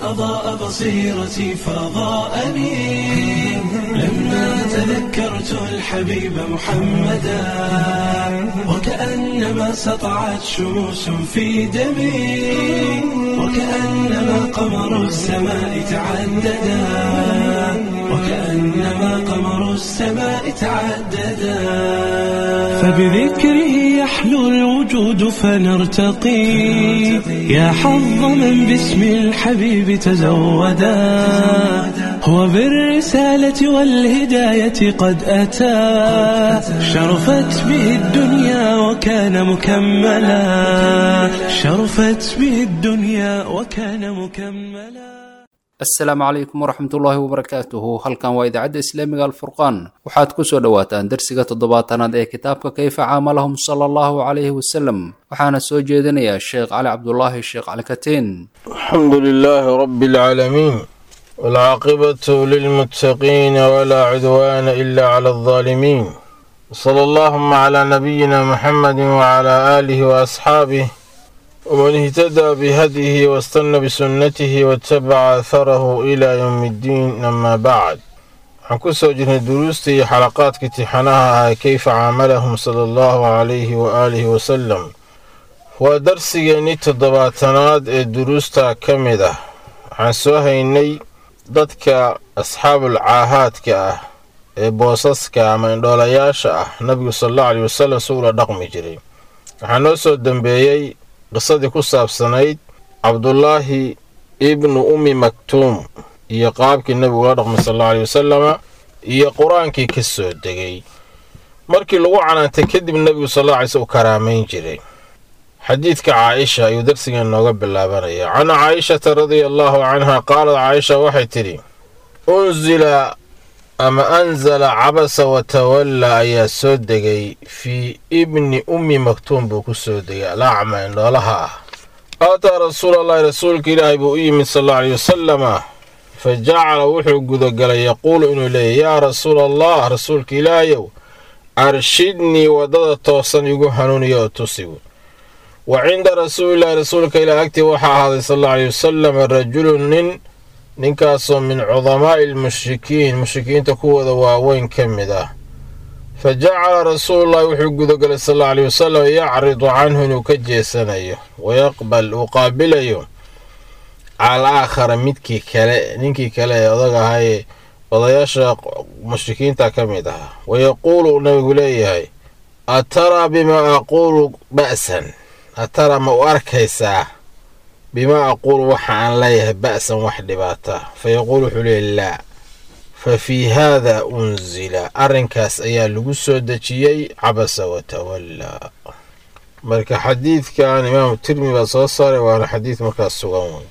أضاء بصيرتي فضاءني لما تذكرت الحبيب محمدا وكأنما سطعت شموس في دمي وكأنما قمر السماء تعددا وكأنما قمر السماء تعددا فبذكره يحلو الوجود فنرتقي يا حظ من باسم الحبيب تزودا هو بالرسالة والهداية قد أتى شرفت به الدنيا وكان مكملا شرفت به الدنيا وكان مكملا. السلام عليكم ورحمة الله وبركاته. halkan waa idaacadda islaamiga alfurqaan waxaad ku soo dhawaataan darsiga 7aad ee kitaabka kayfa caamalahum sallallahu alayhi wasallam waxaana soo jeedinayaa sheekh cali cabdullaahi sheekh cali kateen. alxamdulilaahi rabbil caalamiin walcaaqibatu lilmuttaqiin walaa cudwaana ilaa cala aldaalimiin sala allaahumma calaa nabiyina muxammadin wacalaa aalihi waasxaabih ومن اهتدى بهديه واستنى بسنته واتبع أثره إلى يوم الدين. أما بعد حنكسو جهن دروستي حلقات كتحناها كيف عاملهم صلى الله عليه وآله وسلم ودرسي نيت الضباطنات الدروستا كمدة حنسوها إني ضدك أصحاب العاهات بوصصك من دولياشا نبي صلى الله عليه وسلم سورة رقم جري حنوسو الدنبيي qisadii ku saabsanayd cabdullaahi ibnu ummi maktuum iyo qaabkii nabigu la dhaqmay sallallahu alayhi wasallam iyo qur-aankii ka soo degay markii lagu canaantay kadib nabigu sallallahu alayhi wasallam karaamayn jiray. xadiidka caaisha ayuu darsigan nooga bilaabanaya. can caaishata radiyallahu canha qaalad caaisha waxay tidhi unzila ama anzala cabasa watawalla ayaa soo degay fii ibni ummi maktuum buu ku soo degay alacma indhoolaha ah. aataa rasuulallaahi rasuulka ilaahay buu u yimid sallallahu alayhi wasalama fa jacala wuxuu gudagalay yaquulu inuu leeyahy yaa rasuulallah rasuulka ilaahayow arshidnii waddada toosan igu hanuuniya oo tusigu. wa cinda rasuulillahi rasuulka ilaah agtii waxaa ahaaday sallallahu alayhi wasalam rajulun ninkaasoo min cudamaa'i almushrikiin mushrikiinta kuwooda waaweyn ka mid ah. fa jacala rasuulullahi wuxuu gudagalay sallallahu alayhi wasalam yacridu canhu inuu ka jeesanayo wayaqbal uu qaabilayo cala aakhara midkii kale ninkii kale ee odaga ahaayee odayaasha mushrikiinta ka mid ah. wayaquulu nabigu leeyahay ataraa bimaa aquulu ba'san ataraa ma u arkaysaa bimaa aquulu waxa aan leeyahay ba'san wax dhibaata. fayaquulu wuxuu leeyahy laa fa fii haada unzila arrinkaas ayaa lagu soo dejiyey cabasa watawallaa. marka xadiidkan imaamu tirmidi baa soo saaray waana xadiid markaas sugan wey.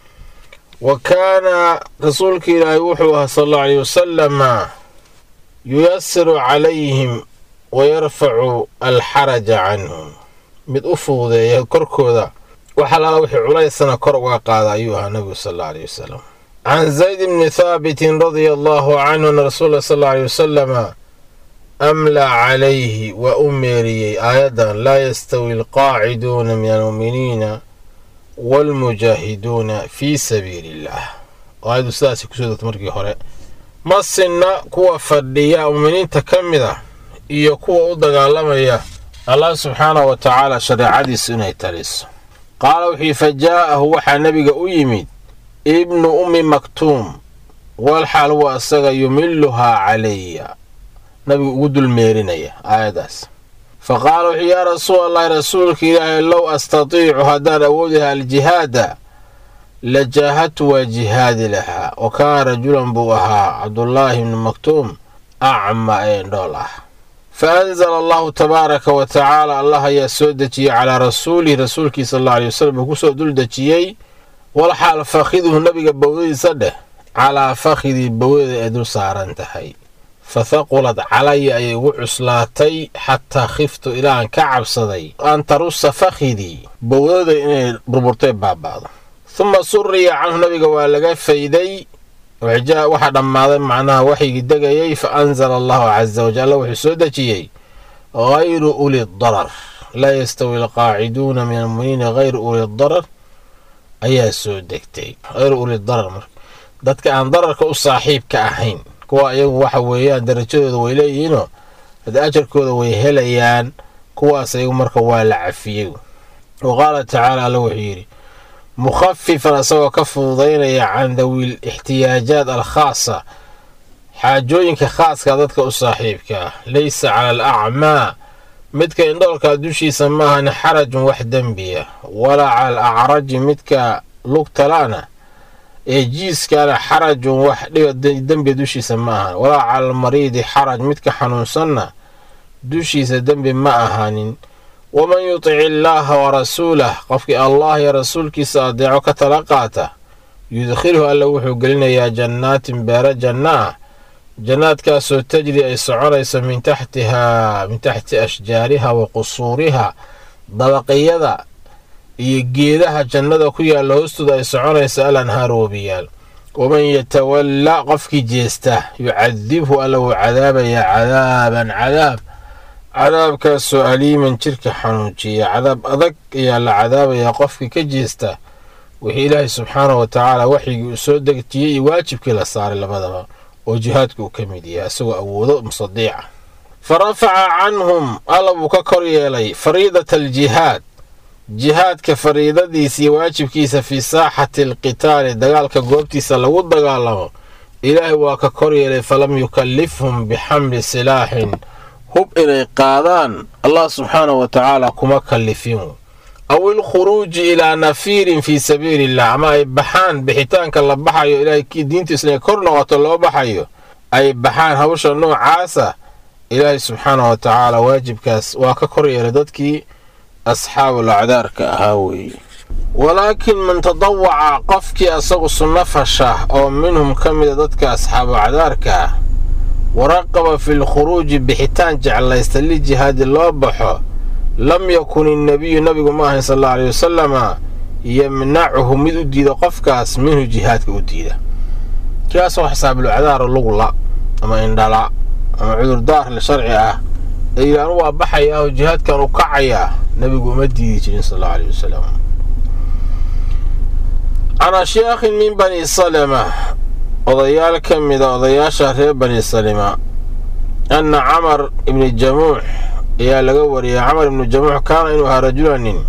wa kaana rasuulka ilaahay wuxuu ahaa sallallahu alayhi wasalama yuyasiru calayhim wayarfacu alxaraja canhum mid u fuudeeya korkooda waxalaala wixii culaysana kor uga qaada ayuu ahaa nabigu sallallahu alayhi wasallam. can zayd bni thaabitin radia allahu canhu ana rasuula sallallahu alayhi wasalama amlaa calayhi waa u meeriyey aayadan laa yastawi alqaaciduuna min almu'miniina waalmujaahiduuna fii sabiili illah. aayaddu sidaasay kusoo degtay markii hore. ma sinna kuwa fadhiya mu'miniinta ka mid ah iyo kuwa u dagaalamaya allah subxaanahu wa tacaala shareecadiisu inay taliso. qaala wuxuu fa jaa'ahu waxaa nabiga u yimid ibnu ummi maktuum walxaal huwa asaga yumiluhaa calaya nabigu ugu dulmeerinaya aayadaas. fa qaala wuxuu yaa rasuulallahi rasuulka ilaahay low astatiicu haddaan awoodiha aljihaada la jaahadtu waa jihaadi lahaa. wa kaana rajulan buu ahaa cabdullaahi ibnu maktuum acma ee indhool ah. فأنزل الله تبارك وتعالى الله يسود دجي على رسوله رسولك صلى الله عليه وسلم وكسو دول دجيي والحال فاخذه النبي بوذي صده على فاخذ بوذي ادو سارنتهي فثقلت علي أي وعسلاتي حتى خفت إلى أن كعب صدي أن ترص فاخذي بوذي بربرتي بعض ثم سري عنه النبي وقال فيدي وجاء واحد ما معناه وحي دقيي فأنزل الله عز وجل وحي سودتي غير أولي الضرر لا يستوي القاعدون من المؤمنين غير أولي الضرر ayaa soo degtay hayru uli darar marka dadka aan dararka u saaxiibka ahayn kuwa iyagu waxa weeyaan darajadooda way leeyihiinoo hada ajarkooda way helayaan kuwaas iyagu marka waa la cafiyey waqaala tacaala alla wuxuu yidhi mukhafifan asagoo ka fududaynaya can dawiil ixtiyaajaat alkhaasa xaajooyinka khaaska dadka u saaxiibka ah laysa cala al acmaa midka indhoolkaa dushiisa maahan xarajun wax dembiya walaa cala al acraji midka lugtalana ee jiiskaana xarajun wax dembi dushiisa ma ahan walaa cala almariidi xaraj midka xanuunsanna dushiisa dembi ma ahaanin waman yutic illaaha warasuulah qofkii allah iyo rasuulkiisa adeeco ka tala qaata yudkhilhu alla wuxuu gelinayaa jannaatin beero janno ah jannaadkaasoo tajri ay soconayso min taxti ashjaariha wa qusuuriha dabaqiyada iyo geedaha jannada ku yaalla hoostooda ay soconaysa al anhaaru wabiyaal waman yatawalla qofkii jeesta yucadibhu alla wuu cadaabayaa cadaaban cadaabkaasoo aliiman jirka xanuujiya cadaab adag ayaa la cadaabayaa qofkii ka jeesta wixii ilaahay subxaanahu wa tacaala waxyigii uu soo degtiyey iyo waajibkii la saaray labadaba oo jihaadka uu ka mid yahay isagoo awoodo musadiica fa rafaca canhum alla buu ka kor yeelay fariidata aljihaad jihaadka fariidadiisa iyo waajibkiisa fii saaxati alqitaali dagaalka goobtiisa lagu dagaalamo ilaahay waa ka kor yeelay falam yukallifhum bixamli silaaxin hub inay qaadaan allah subxaanahu wa tacaala kuma kallifin aw ilkhuruuji ilaa nafiirin fii sabiili illah ama ay baxaan bixitaanka la baxayo ilaahay kii diintiisa inay kor noqoto loo baxayo ay baxaan hawsha noocaasa ilaahay subxaanahu wa tacaala waajibkaas waa ka kor yeelay dadkii asxaabul acdaarka ahaa weeye walaakin man tadawaca qofkii asagu sunno fasha oo minhum ka mida dadka asxaabu acdaarka ah waraqaba fi lkhuruuji bixitaan jeclaysta lijihaadi loo baxo lam yakun innabiyu nabigu ma ahayn sal alla aleyhi wasalama yamnacuhu mid u diida qofkaas minhu jihaadka u diida kaasoo xisaabil acdaar lugla ama indhala ama cudurdaar le sharci ah ee yidhaahn waa baxayaa oo jihaadkan u kacayaa nabigu uma diidi jirin sal alla aleyhi wasalam can ashyaakhin min bani salama odayaal ka mida odayaasha reer bani salima anna camar ibni jamuux ayaa laga wariyay camar ibnu jamuux kaana inuu ahaa rajulanin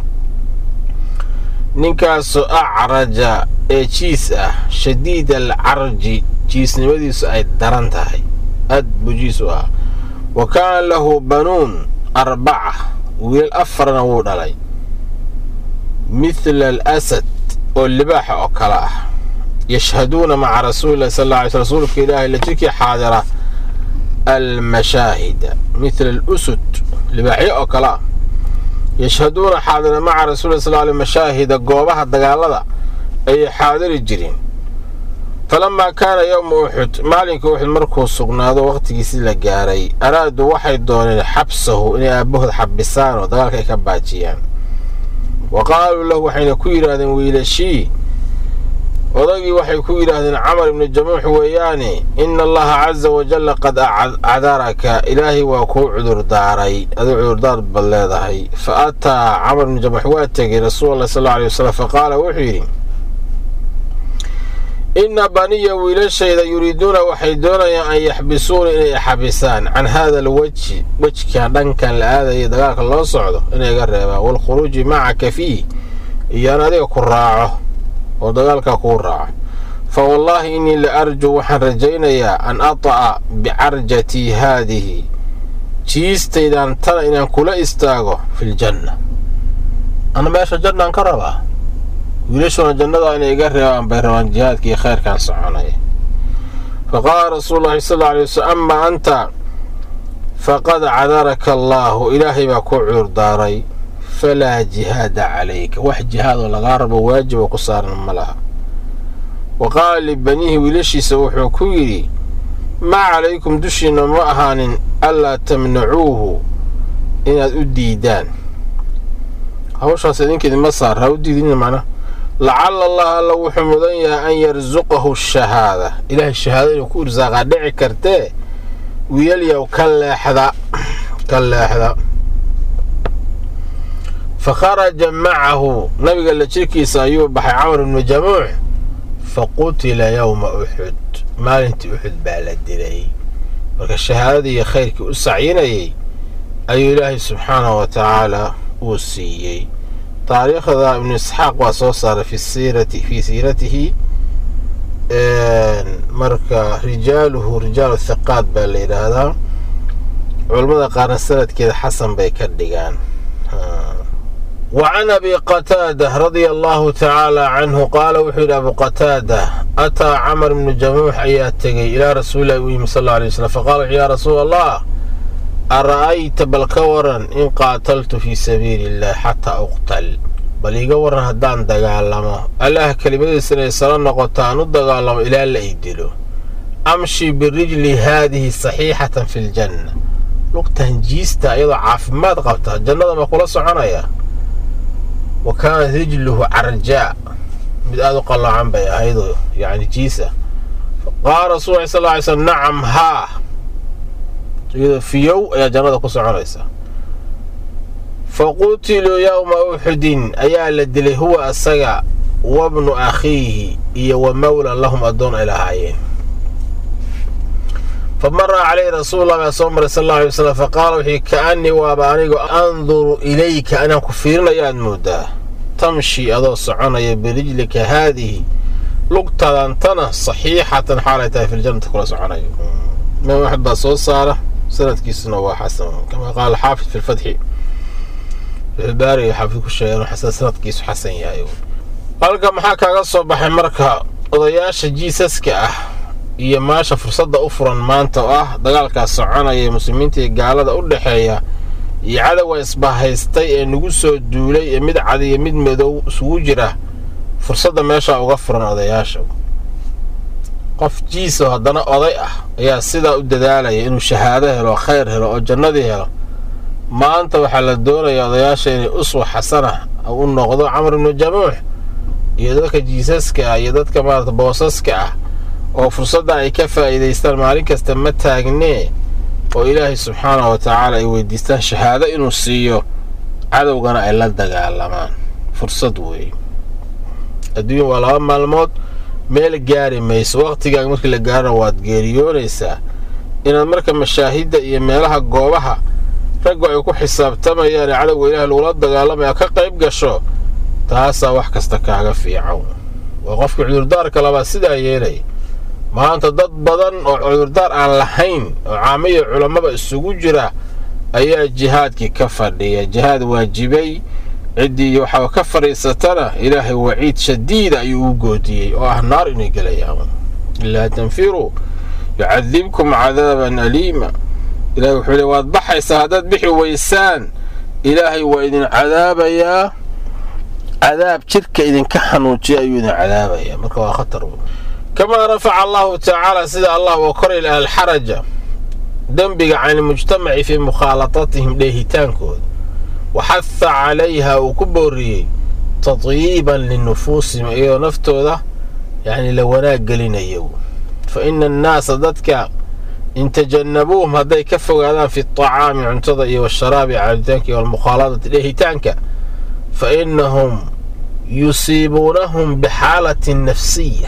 ninkaasoo acraja ee jiis ah shadiid alcarji jiisnimadiisu ay daran tahay aad buu jiis u ah wa kaana lahu banuun 4 wiil 4na wuu dhalay mithla alasad oo libaaxa oo kale ah yashhaduuna maca rasuulillahi sal alla alay sl rasuulka ilaahay la jirkii xaadira almashaahida mithla alusud libaaxyo oo kale ah yashhaduuna xaadira maca rasuulillahi sal alay mashaahida goobaha dagaalada ayay xaadiri jireen falamaa kaana yowma uxud maalinka uxud markuu sugnaado waqtigiisii la gaaray araadu waxay dooneen xabsahu inay aabbahood xabisaan oo dagaalka ay ka baajiyaan wa qaaluu lahu waxayna ku yidhaahdeen wiilashii odagii waxay ku yidhaahdeen camar ibnu jamuux weeyaane ina allaha caza wajalla qad cadaraka ilaahay waa kuu cudurdaaray aduu cudurdaar bad leedahay fa ataa camar ibnu jamuux waa tegay rasuulallahi sal alla alay wasalam faqaala wuxuu yidhi inna baniya wiilashayda yuriiduuna waxay doonayaan an yaxbisuuna inay xabisaan can haada alwejhi wejkan dhankan la aadaya dagaalka loo socdo inay ga reebaan waalkhuruuji macaka fiih iyaan adiga ku raaco oo dagaalkaa kuu raaco fa wallaahi innii la arjuu waxaan rajaynayaa an ata'a bicarjatii haadihi jiistaydan tana inaan kula istaago filjanna ana meesha jannaan ka rabaa wiilashuna jannada inay iga reebaan bay rabaan jihaadkii khayrkan soconaya faqaala rasuulullahi sal alla alay wasalam amaa anta faqad cadaraka allaahu ilaahay baa kuu cudurdaaray falaa jihaada calayka wax jihaadoo lagaa rabo waajiba ku saaran ma laha wa qaala libaniihi wiilashiisa wuxuu ku yidhi maa calaykum dushiinna ma ahaanin allaa tamnacuuhu inaad u diidaan hawshaas idinkeedima saar ha u diidina macnaha lacala allah alla wuxuu mudan yahay an yarsuqahu shahaada ilaahay shahaado inuu ku irsaaqaa dhici kartee wiilalyaw ka leexda fakharaja macahu nabiga la jirkiisa ayuu baxay camr ibnu jamuux faqutila yowma uxud maalintii uxud baa la dilay marka shahaadadii iyo khayrkii u sacyinayay ayuu ilaahay subxaanahu wa tacaala uu siiyey. taariikhda ibnu isxaaq waa soo saaray fii siiratihi marka rijaaluhu rijaalu thiqaat baa la yidhaahdaa. culammada qaarna sanadkeeda xasan bay ka dhigaan. وعن أبي قتادة رضي الله تعالى عنه قال وحيد أبو قتادة أتى عمر بن جموح أياتي إلى رسول الله صلى الله عليه وسلم فقال يا رسول الله أرأيت بالكورا إن قاتلت في سبيل الله حتى أقتل بل يقورا هدان دقالما الله كلمة سنة سلام نقطان دقالما إلى اللي يدلو أمشي بالرجل هذه صحيحة في الجنة لقطة جيستا أيضا عافمات قبتها الجنة ما قول صحنا وكان رجله عرجاء بدأ قال عن بي أيضا يعني جيسة قال رسول الله صلى الله عليه وسلم نعم ها في يوم يا جنة قصة عريسة فقتلوا يوم أحد أيا الذي هو السجع وابن أخيه ومولى لهم أدون إلى هايين فمر عليه رسول الله صلى الله عليه وسلم فقال وحي كأني وابانيق أنظر إليك أنا كفيرنا يا المدى تمشي أضو صعنا برجلك هذه لقطة أنتنا صحيحة حالتها في الجنة كل صعنا ما واحد بصوت صار سنة كيسنا وحسن كما قال الحافظ في الفتح في الباري حافظ كل شيء حسن سنة كيس حسن يا أيوه قال كم حكى قصة بحمركها odayaasha jiisaska ah iyo maasha fursadda u furan maanta oo ah dagaalka soconaya muslimiinta iyo gaalada u dhaxeeya iyo cadawga isbahaystay ee nagu soo duulay ee mid cad iyo mid madow isugu jira fursadda meesha uga furan odayaasha qof jiiso haddana oday ah ayaa sidaa u dadaalaya inuu shahaado helo khayr helo oo jannadii helo maanta waxaa la doonayaa odayaasha inay uswa xasana u noqdo camr ibn jamuux iyo dadka jiisaska iyo dadka maarta boosaska ah oo fursadda ay ka faa'iideystaan maalin kasta ma taagnee oo ilaahay subxaanahu wa tacaala ay weydiistaan shahaado inuu siiyo cadowgana ay la dagaalamaan fursad weeye adduun waa laba maalmood meel gaari mayso waqtigaaga markii la gaarana waad geeriyoonaysaa inaad marka mashaahidda iyo meelaha goobaha raggu ay ku xisaabtamayaan ee cadowga ilaahay lagula dagaalamaya ka qayb gasho taasaa wax kasta kaaga fiican waa qofka cudurdaarka labaa sidaa yeelay maanta dad badan oo cudurdaar aan lahayn oo caamiyo culamada isugu jira ayaa jihaadkii ka fadhiya jihaad waajibay ciddii waxaa ka fariisatana ilaahay waciid shadiida ayuu u goodiyey oo ah naar inay gelayaan ilaa tanfiru yucadibkum cadaaban aliima ilaahay wuxuu leeyahay waad baxaysaa haddaad bixi weysaan ilaahay waa idin cadaabayaa عذاب شركة إذن كحنوا جاء يذن عذابا مركوا خطر كما رفع الله تعالى سيد الله وكره إلى الحرج دنبق عن المجتمع في مخالطتهم ليه تانكود وحث عليها وكبري تطييبا للنفوس إيو نفتو ذا يعني لو ناق لنا يو فإن الناس ضدك إن تجنبوهم هذا يكفوا هذا في الطعام عنتضئي والشراب عالتانك والمخالطة ليه تانك فإنهم يصيبونهم بحالة نفسية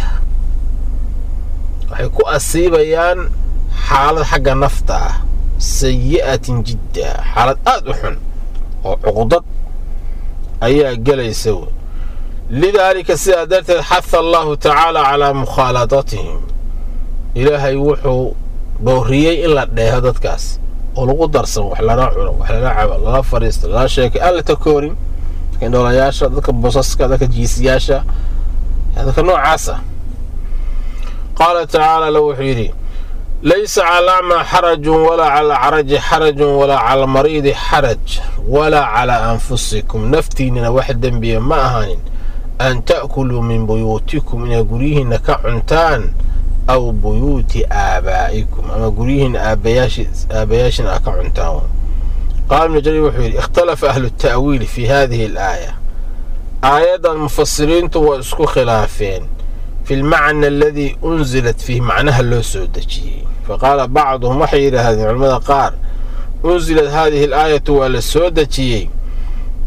وحيكو أصيبيان حالة حق نفطة سيئة جدا حالة أدوحن وعقدت أيها قل يسوي لذلك سيادات حث الله تعالى على مخالطتهم إلها يوحوا بوريي إلا هذا كاس ولو درسا وحلا نعونا وحلا نعب لا فريست لا شيك ألا تكورين كان ولاياشا ذاك بوساسكا ذاك جيسياشا هذاك نوع عسى قال تعالى لو حيري ليس على ما حرج ولا على عرج حرج ولا على المريض حرج ولا على أنفسكم نفتينا واحد بي ما أهان أن تأكلوا من بيوتكم إن قريهن كعنتان أو بيوت آبائكم أما قريهن آبياشن أكعنتان قال ابن جرير وحيري اختلف أهل التأويل في هذه الآية آيات المفسرين تواسكو خلافين في المعنى الذي أنزلت فيه معناها اللوسودجي فقال بعضهم وحيري هذه العلماء قال أنزلت هذه الآية والسودجي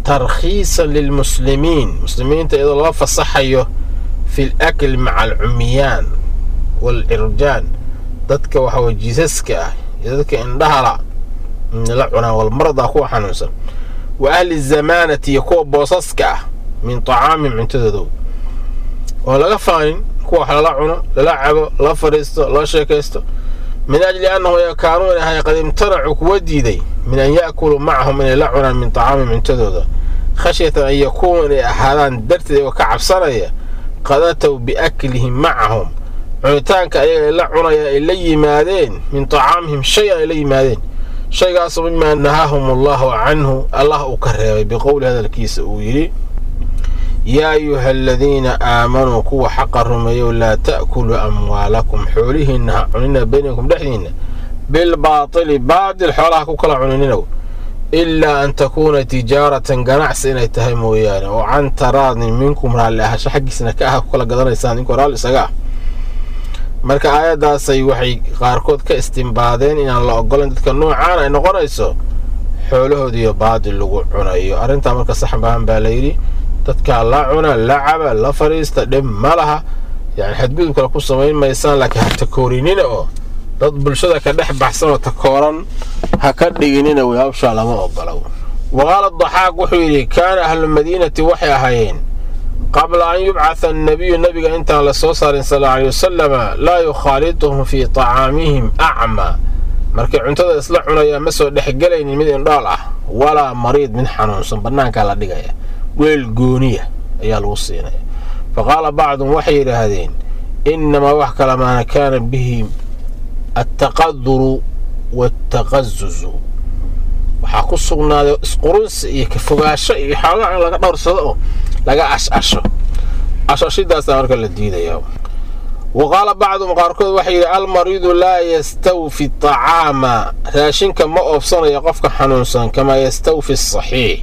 ترخيصا للمسلمين مسلمين تأيضا الله فصحيه في الأكل مع العميان والعرجان ذاتك وحوى جيسسك ذاتك اندهلا من العنا والمرضى أخوة حنوسا وأهل الزمانة يكوى بوصسك من طعام من تذذو ولا غفانين كوى حلالعنا للعب لا فريستو لا شاكيستو من أجل أنه يكانون هاي قد امتنعوا وديدي من أن يأكلوا معهم من اللعنا من طعام من تذذو خشية أن يكون أحدان درتي وكعب صنية قد أتوا بأكلهم معهم عنتانك أي اللعنا إلي مادين من طعامهم شيئا إلي مادين شيء قاص مما نهاهم الله عنه الله أكرر بقول هذا الكيس أويري يا أيها الذين آمنوا كوا حق الرمي لا تأكلوا أموالكم حولهن عننا بينكم دحين بالباطل بعد الحوالها كوكلا عننا إلا أن تكون تجارة قناعس إن يتهموا إيانا وعن تراض منكم رالي حق سنكاها كوكلا قدر إنسان إنكم رالي سقاه marka aayadaasay waxay qaarkood ka istinbaadeen in la ogolaan dadka noocaan ay noqonayso xoolahoodii iyo baadil lagu cunayo arinta marka sax baan baa la yiri dadka la cuna la caba la fariista dhib malaha yani xadgudub kala ku sameyn maysaan laakiin ha takoorinina oo dad bulshada ka dhex baxsan oo takooran ha ka dhiginina way hawsha lama ogolaw waqala dhaxaaq wuxuu yiri kana ahlul madiinati waxay ahaayeen قبل أن يبعث النبي أنت على صلى الله عليه وسلم لا يخالطهم في طعامهم أعمى مركي عنتظر إصلاحنا يا مسو دحجلين المدين ضالع ولا مريض من حنون صنبناك على دقايا والجونية يا الوصينا فقال بعضهم وحي لهذين إنما وحك لما كان به التقدر والتغزز وحقصنا قرص يكفوا شيء يحاول على دور صدقه لقى أشو داس أمرك الجديدة يوم وقال بعضهم قاركود وحي المريض لا يستوفي الطعام راشين كما أفصل يقفك حنوسا كما يستوفي الصحيح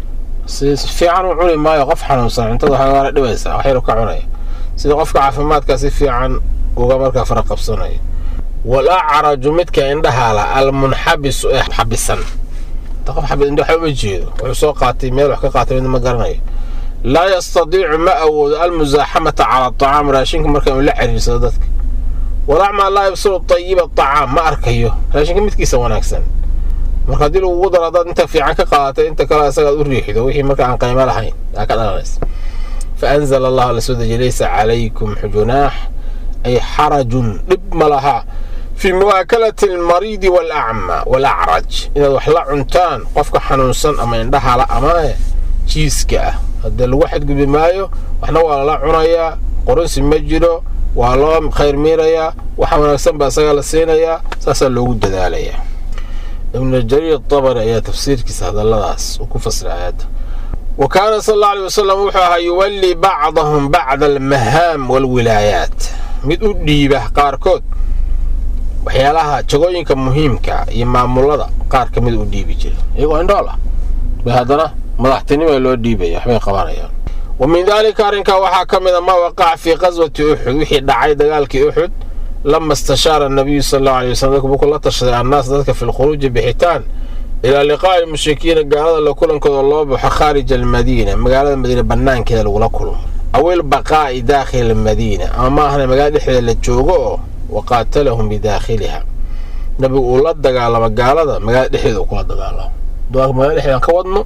في عن عوني ما يقف حنوسا انتظر حوالي دويسا وحيرك عوني سيد قفك عفمات كاسي في عن وقامرك فرق بصنعي ولا عرج متك عندها المنحبس حبسا تقف حبس عنده حب الجيد ويسوق قاتي ميل وحكا قاتي من مقرني لا يستطيع مأود المزاحمة على الطعام راشينك مركا من لعب صدتك ولا ما لا يبصر الطيب الطعام ما أركيه راشينك متكي سوان أكسن مركا ديلو وضر هذا انت في عنك قاتي انت كلا سقط الريح ويحي مركا عن قيمة لحين هكذا ناس فأنزل الله على سودة ليس عليكم جناح أي حرج لب لها في مواكلة المريض والأعمى والأعرج إذا وحلا عنتان قفك حنوسا أما يندها لا أما جيسكا هذا الواحد قبل مايو وحنا ولا عنايا قرص مجرو ولا خير ميريا وحنا نكسب بسجل السينيا ساسا لوجود ذلك ابن الجرير الطبري يا تفسير كيس هذا اللغاس وكفسر آياته وكان صلى الله عليه وسلم وحها يولي بعضهم بعض المهام والولايات مدود ديبه قاركود waxyaalaha jagooyinka muhiimka iyo maamulada qaar kamid u dhiibi jiray iyagoo indhoola bahadana madaxtinimo loo dhiibay waxbay qabanayaan ومن ذلك أرنك وحا كمذا ما وقع في غزوة أحد وحي دعاي دقالك أحد لما استشار النبي صلى الله عليه وسلم بقول الله تشرع الناس ذلك في الخروج بحيتان إلى لقاء المشركين قال لو كلهم كذا الله خارج المدينة مقالة المدينة بنان كذا لو كلهم أو البقاء داخل المدينة أما هنا مقالة إحدى اللي تشوقوه وقاتلهم بداخلها نبي الله دقالة مقالة مقالة إحدى وكل دقالة دوار مقالة إحدى كودنو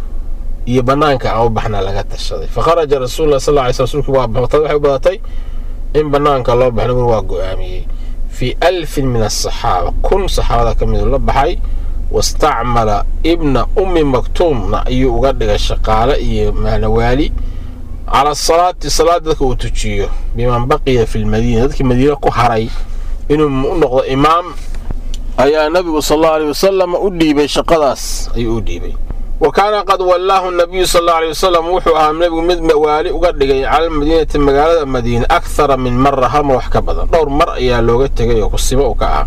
يبنانك أو بحنا لقات الشذي فخرج رسول الله صلى الله عليه وسلم وطلع بضاتي إن بنانك الله بحنا واقو آمي في 1000 من الصحابة كل صحابة كم الله بحي واستعمل ابن أم مكتوم أيو قدق الشقالة معنى والي على الصلاة ذلك وتجيه بمن بقي في المدينة ذلك المدينة كحري إنه نقضى إمام أي النبي صلى الله عليه وسلم أدي بي شقداس أي أدي بي وكان قد والله النبي صلى الله عليه وسلم وحوها من نبي مد والي وقدق على المدينة مقالة المدينة أكثر من مرة هم وحكا بدن دور مرة يا لوغت يقصبه وكاها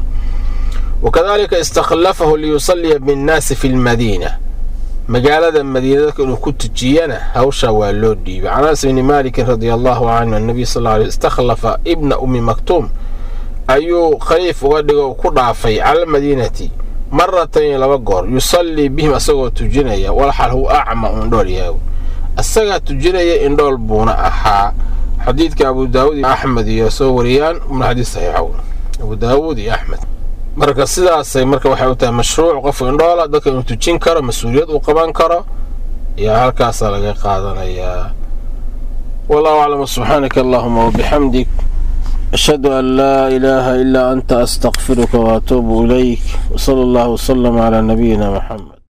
وكذلك استخلفه ليصلي بالناس في المدينة مقالة المدينة كانوا كنت جيانا هوشا واللودي عن أنس بن مالك رضي الله عنه النبي صلى الله عليه وسلم استخلف ابن أم مكتوم أيو خليف وقدق وقضافي على المدينة مرتين لبا غور يصلي بهم اسغو تجينيا والحال هو اعمى اندول ياو اسغا تجينيا اندول بونا اها حديث ابو داود احمد يسوريان من حديث صحيح ابو داود احمد marka sidaas ay marka waxa uu tahay mashruuc qof indhoola dadka inuu tujin karo mas'uuliyad uu qaban karo ya halkaas laga qaadanaya wallahu a'lam subhanaka allahumma wa bihamdik ashhadu an la ilaha illa anta astaghfiruka wa atubu ilayk wa sallallahu wa sallama ala nabiyyina muhammad